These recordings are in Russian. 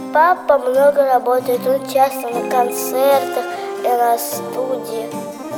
Папа много работает, он часто на концертах и на студии.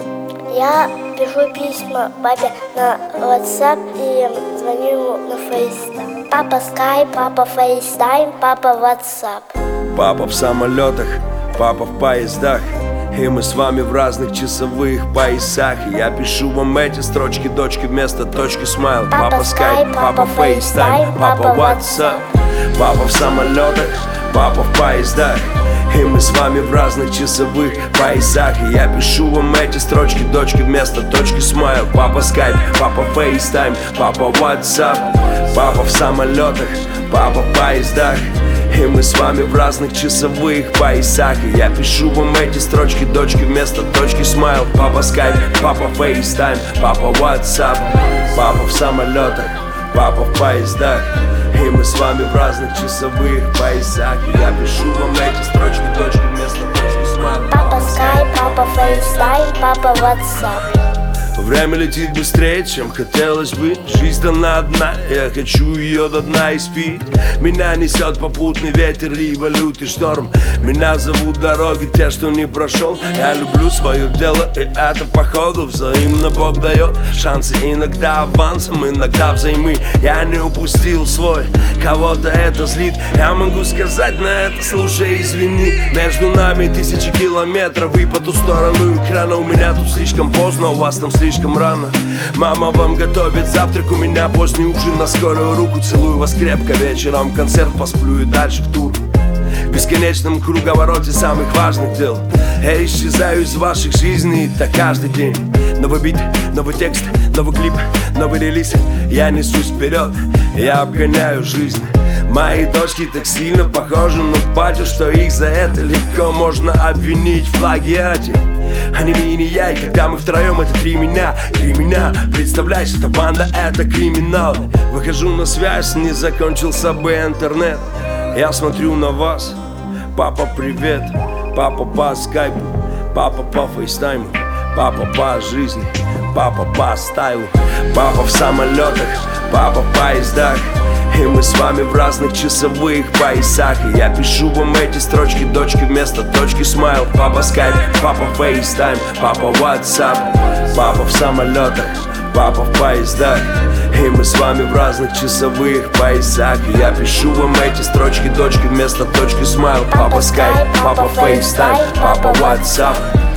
Я пишу письма папе на WhatsApp и звоню ему на FaceTime. Папа Skype, папа FaceTime, папа WhatsApp. Папа в самолетах, папа в поездах, и мы с вами в разных часовых поясах. И я пишу вам эти строчки, дочки, вместо точки смайл. Папа Skype, папа FaceTime, папа WhatsApp. Папа в самолетах, папа в поездах, и мы с вами в разных часовых поясах. И я пишу вам эти строчки, дочки, вместо точки смайл. Папа Skype, папа FaceTime, папа WhatsApp. Папа в самолетах, папа в поездах, и мы с вами в разных часовых поясах. И я пишу вам эти строчки, дочки, вместо точки смайл. Папа Skype, папа FaceTime, папа WhatsApp. Папа в самолетах, папа в поездах, и мы с вами в разных часовых поясах. И я пишу вам эти строчки, дочки, вместо точки смайл. Папа Skype, папа FaceTime, папа WhatsApp. Время летит быстрее, чем хотелось бы. Жизнь дана одна, я хочу ее до дна испить. Меня несет попутный ветер, либо лютый шторм. Меня зовут дороги, те, что не прошел. Я люблю свое дело, и это походу взаимно Бог дает шансы, иногда авансом, иногда взаймы. Я не упустил свой, кого-то это злит. Я могу сказать на это, слушай, извини. Между нами 1000 километров, и по ту сторону экрана. У меня тут слишком поздно, у вас там слишком рано. Мама вам готовит завтрак, у меня поздний ужин на скорую руку. Целую вас крепко, вечером концерт, посплю и дальше в тур. В бесконечном круговороте самых важных дел я исчезаю из ваших жизней, так каждый день. Новый бит, новый текст, новый клип, новый релиз. Я несусь вперед, я обгоняю жизнь. Мои дочки так сильно похожи на батю, что их за это легко можно обвинить в плагиате. Они и я, и когда мы втроем, это три меня. Представляешь, эта банда, это криминал. Выхожу на связь, не закончился бы интернет. Я смотрю на вас. Папа, привет. Папа по скайпу, папа по фейстайму, папа по жизни, папа по стайлу. Папа в самолетах, папа в поездах, и мы с вами в разных часовых поясах. И я пишу вам эти строчки, дочки, вместо точки смайл. Папа Skype, папа FaceTime, папа WhatsApp. Папа в самолетах, папа в поездах, и мы с вами в разных часовых поясах. И я пишу вам эти строчки, дочки, вместо точки смайл. Папа Skype, папа FaceTime, папа WhatsApp.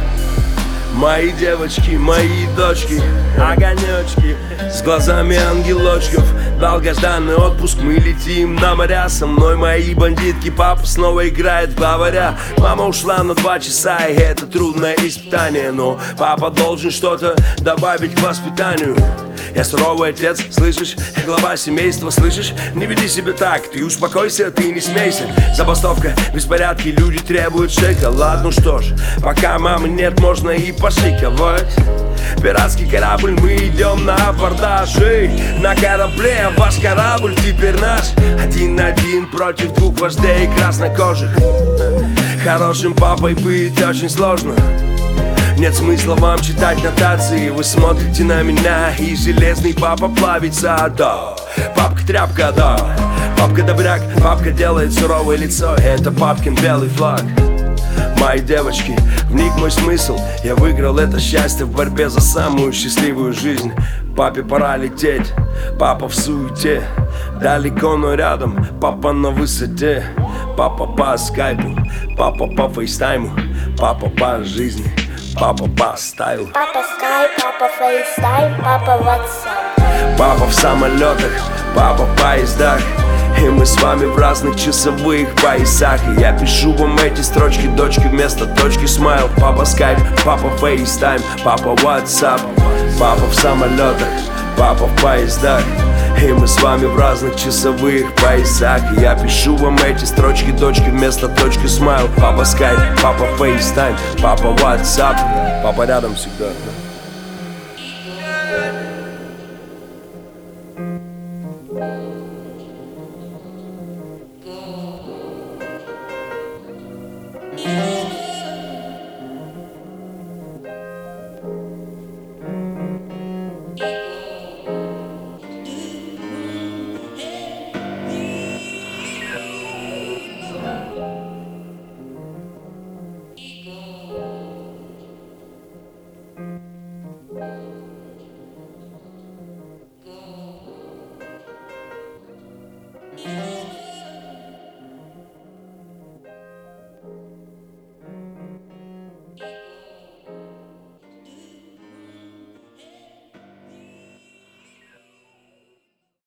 Мои девочки, мои дочки, огонечки с глазами ангелочков. Долгожданный отпуск, мы летим на моря. Со мной мои бандитки, папа снова играет в главаря. Мама ушла на 2 часа, и это трудное испытание. Но папа должен что-то добавить к воспитанию. Я суровый отец, слышишь? Я глава семейства, слышишь? Не веди себя так, ты успокойся, ты не смейся. Забастовка, беспорядки, люди требуют шоколад. Ну что ж, пока мамы нет, можно и пошиковать. Пиратский корабль, мы идем на абордаж. На корабле ваш корабль теперь наш. 1-1 против 2 вождей краснокожих. Хорошим папой быть очень сложно. Нет смысла вам читать нотации. Вы смотрите на меня, и железный папа плавится, да. Папка тряпка, да. Папка добряк, папка делает суровое лицо. Это папкин белый флаг. Мои девочки, в них мой смысл. Я выиграл это счастье в борьбе за самую счастливую жизнь. Папе пора лететь, папа в суете. Далеко, но рядом, папа на высоте. Папа по скайпу, папа по фейстайму, папа по жизни, папа по стайлу. Папа Skype, папа FaceTime, папа WhatsApp. Папа в самолетах, папа в поездах, и мы с вами в разных часовых поясах. И я пишу вам эти строчки, дочки, вместо точки смайл. Папа Skype, папа FaceTime, папа WhatsApp. Папа в самолетах, папа в поездах, и мы с вами в разных часовых поясах. И я пишу вам эти строчки, дочки, вместо точки смайл. Папа Skype, папа FaceTime, папа WhatsApp. Папа рядом всегда.